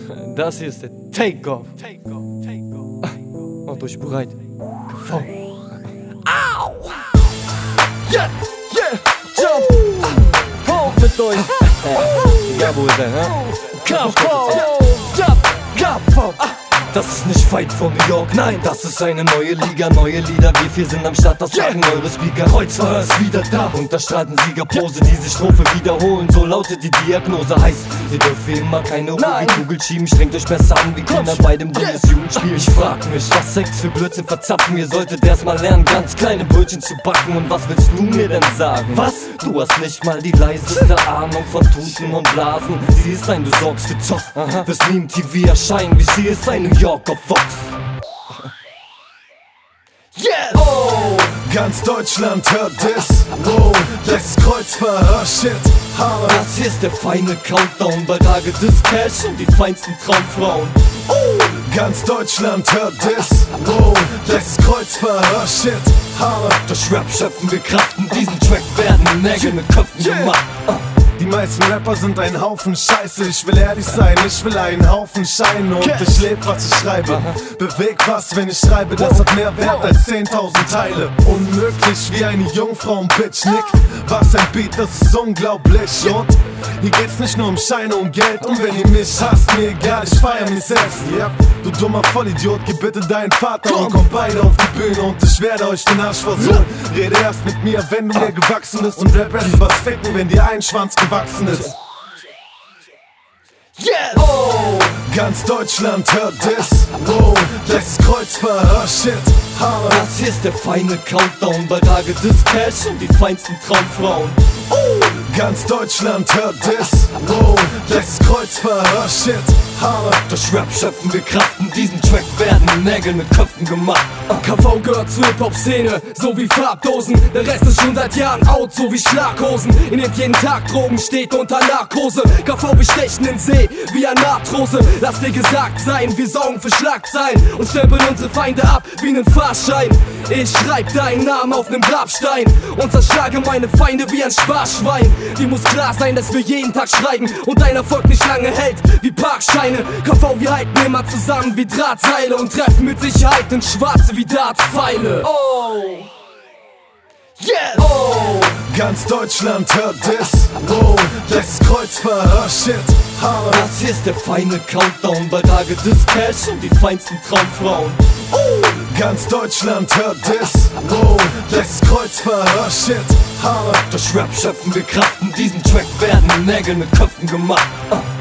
Das hier ist der Take-Off. Macht euch bereit. KV. Au! Yeah, yeah, jump! Hoch mit euch! Ja, wo ist er, ne? KV! KV! Das ist nicht Fight von New York, nein, das ist eine neue Liga, neue Lieder, wir vier sind am Start, das sagen eure Speaker. Kreuzfahrer ist wieder da, Unterstraßensiegerpose, diese Strophe wiederholen, so lautet die Diagnose. Heißt, ihr dürft wie immer keine Kugel schieben, strengt euch besser an wie Kinder bei dem Bundesjugendspiel. Ich frag mich, was Sex für Blödsinn verzapfen, ihr solltet erstmal lernen, ganz kleine Brötchen zu backen. Und was willst du mir denn sagen? Was? Du hast nicht mal die leiseste Ahnung von Tuten und Blasen. Sie ist ein, du sorgst für Zoff, wirst nie im TV erscheinen, wie sie ist ein New Yorker Fox. Yes! Oh, ganz Deutschland hört das. Oh, das Kreuzfahrer, shit, Hammer. Das hier ist der feine Countdown, bald Tage des Cash und die feinsten Traumfrauen. Oh, ganz Deutschland hört das. Oh, das Kreuzfahrer, shit, Hammer. Durch Rap schöpfen wir Kraft, in diesem Track werden Nägel mit Köpfen gemacht. Die meisten Rapper sind ein Haufen Scheiße. Ich will ehrlich sein, ich will einen Haufen Schein. Und ich lebe, was ich schreibe. Beweg was, wenn ich schreibe, das hat mehr Wert als 10.000 Teile. Unmöglich wie eine Jungfrau und Bitch, Nick. Was ein Beat, das ist unglaublich. Und hier geht's nicht nur um Scheine und Geld. Und wenn ihr mich hasst, mir egal, ich feier mich selbst. Ja, du dummer Vollidiot, gib bitte deinen Vater und komm beide auf die Bühne und ich werde euch den Arsch versohlen. Rede erst mit mir, wenn du mir gewachsen bist. Und Rap erst was ficken, wenn dir ein Schwanz gewachsen ist. Yes! Oh, ganz Deutschland hört das. Oh, das Kreuzfahrer, shit, Hammer. Das hier ist der feine Countdown, bald Tage des Cash und die feinsten Traumfrauen. Oh, ganz Deutschland hört das. Oh, das Kreuzfahrer, shit, Hammer. Durch Rap schöpfen wir Kraft, in diesem Track werden Nägel mit Köpfen gemacht. KV gehört zur Hip-Hop-Szene, so wie Farbdosen. Der Rest ist schon seit Jahren out, so wie Schlaghosen. Ihr nehmt jeden Tag Drogen, steht unter Narkose. KV bestechen den See wie eine Arthrose. Lass dir gesagt sein, wir sorgen für Schlagzeilen und stempeln unsere Feinde ab wie nen Fahrschein. Ich schreib deinen Namen auf nem Grabstein und zerschlage meine Feinde wie ein Sparschwein. Dir muss klar sein, dass wir jeden Tag schreiben und dein Erfolg nicht lange hält wie Parkscheine. KV, wir halten immer zusammen wie Drahtseile und treffen mit Sicherheit in Schwarze wie Dartpfeile. Oh! Yes! Oh, ganz Deutschland hört das. Oh, das Kreuzfahrer, shit, Hammer. Das hier ist der feine Countdown, bald Tage des Cash und die feinsten Traumfrauen. Oh, ganz Deutschland hört das. Oh, das Kreuzfahrer, shit, Hammer. Durch Rap schöpfen wir Kraft, in diesem Track werden Nägel mit Köpfen gemacht.